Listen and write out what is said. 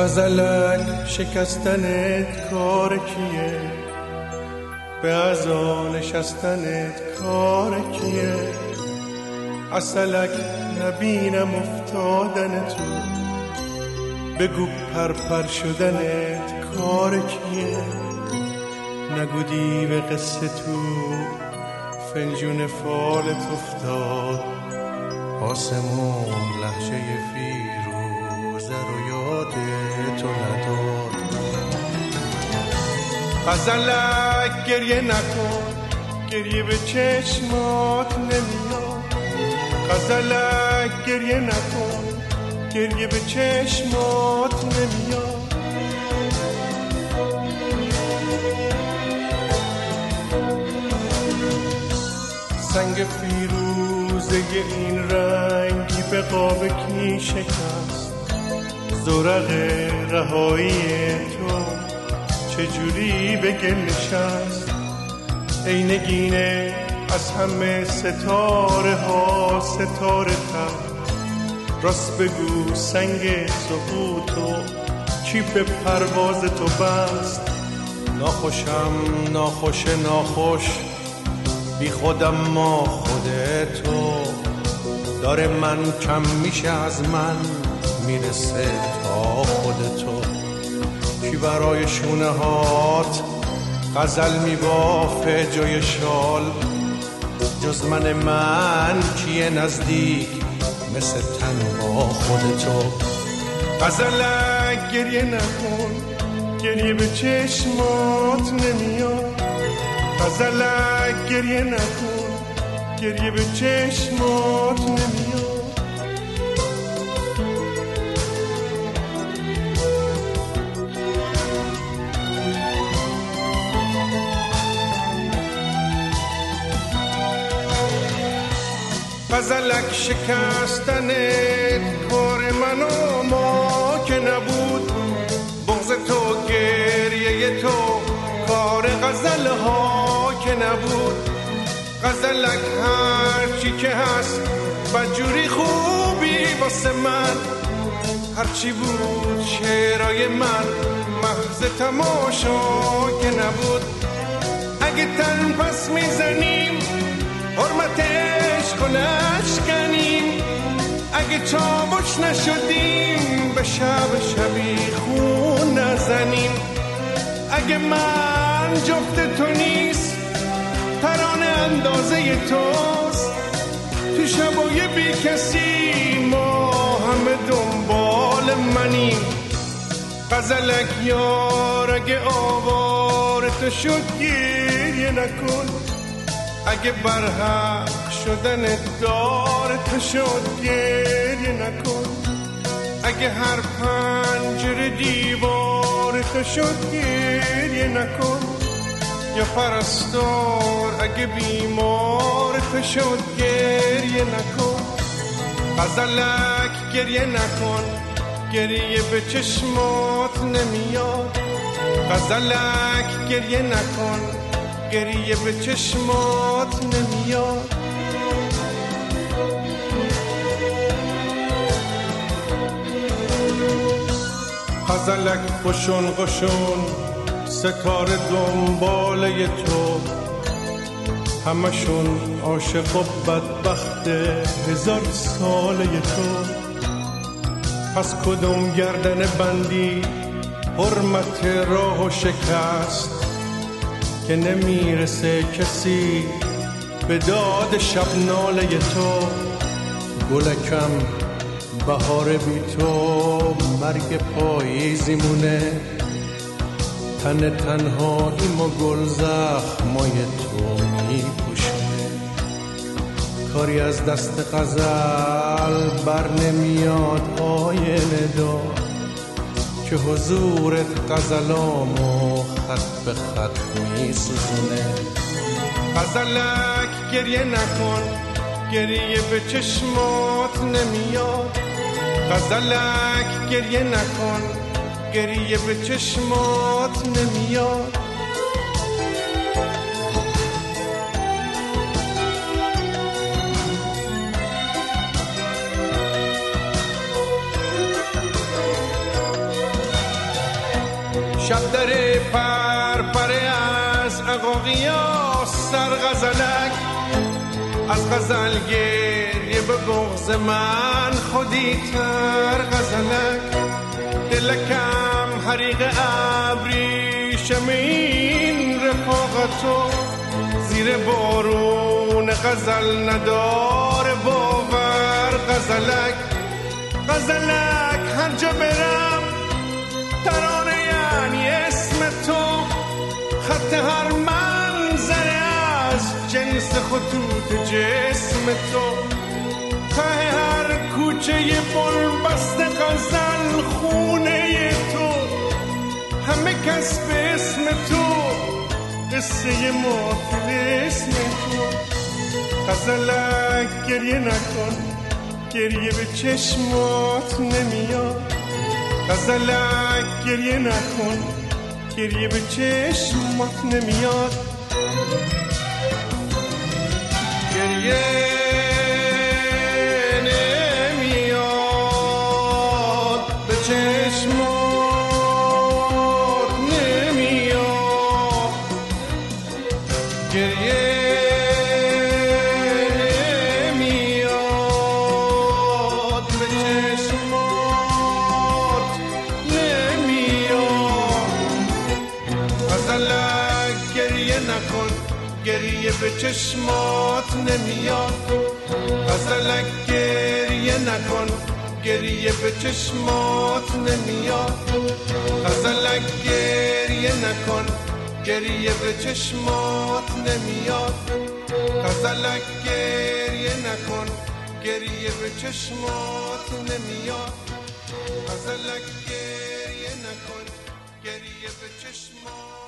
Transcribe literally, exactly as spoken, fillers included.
غزلک شکستنت کار کیه؟ به عزا نشستنت کار کیه؟ عسلک نبینم افتادن تو، بگو پرپر شدنت کار کیه؟ نگو دیو قصه تو فنجون فالت افتاد، آسمون لحجه فیروزه رو یاد تو نداد. غزلک گریه نکن، گریه به چشمات نمیاد. غزلک گریه نکن، گریه به چشمات نمیاد. سنگ فیروزه این رنگی به قاب کی شکست؟ زرق رهایی تو چجوری به گل نشست؟ ای نگینه از همه ستاره ها ستاره تر، راست بگو سنگ سقوطو کی به پرواز تو بست؟ ناخوشم ناخوش ناخوش بی خودم ما خودتو، داره من کم میشه از من میرسه تا خودتو. کی برای شونه هات غزل میبافه جای شال؟ جز من من کیه نزدیک مثل تن با خودتو؟ غزلک گریه نکن، گریه به چشمات نمیاد. غزلک گریه نکن، گریه به چشمات نمیاد. غزلک شکستنت کار من و ما که نبود، بغض تو گریه تو کار غزل ها که نبود. غزلک هرچی که هست بدجوری خوبی واسه من، هرچی بود شعرهای من محض تماشا که نبود. اگه تن پس میزنیم حرمتش کنش کنیم، اگه چابش نشدیم به شب شبی خون نزنیم. اگه من جفت تو نیست ترانه اندازه توست، تو شبای بی کسی ما همه دنبال منیم. غزلک یار اگه آوار تو شد گریه نکن، اگه برحق شدن دار تو شد گریه نکن. اگه هر پنجره دیوار تو شد گریه نکن، یا پرستار اگه بیمار تو شد گریه نکن. غزلک گریه نکن، گریه به چشمات نمیاد. غزلک گریه نکن، گریه به چشمات نمیاد. غزلک قشون قشون ستاره دنباله تو، همشون عاشق و بدبخت هزار ساله تو. پس کدوم گردن بندی حرمت راه و شکست، که نمیرسه کسی به داد شب ناله تو. گلکم بهار بی تو مرگ پاییزی مونه، تن تنهاییم و گل زخمای تو میپوشونه. کاری از دست غزل بر نمیاد آینه دار، که حضورت غزلامو خط به خط میسوزونه. غزلک گریه نکن، گریه به چشمات نمیاد. غزلک گریه نکن، گریه به چشمات نمیاد. شب داره پر پره از عقاقیا سر غزلک از غزل گریه به بغض من خودی تر غزلک دلکم حریق ابریشم این رفاقتو زیر بارون غزل نداره باور غزلک غزلک هر جا برم ترانه یعنی اسم تو خط هر منظره از جنس خطوط جسم تو ته هر کوچه بل بست غزل خونه تو همه کس به اسم تو قصه ما اسم تو غزلک گریه نکن گریه به چشمات نمیاد غزلک گریه نکن گریه به چشمات نمیاد گریه نمیاد به چشمات نمیاد گریه نمیاد به چشمات نمیاد غزلک گریه نکن گریه به چشمات نمیاد غزلک گریه نکن گریه به چشمات نمیاد غزلک گریه نکن گریه به چشمات نمیاد غزلک گریه نکن گریه به چشمات نمیاد غزلک گریه نکن گریه به چشمات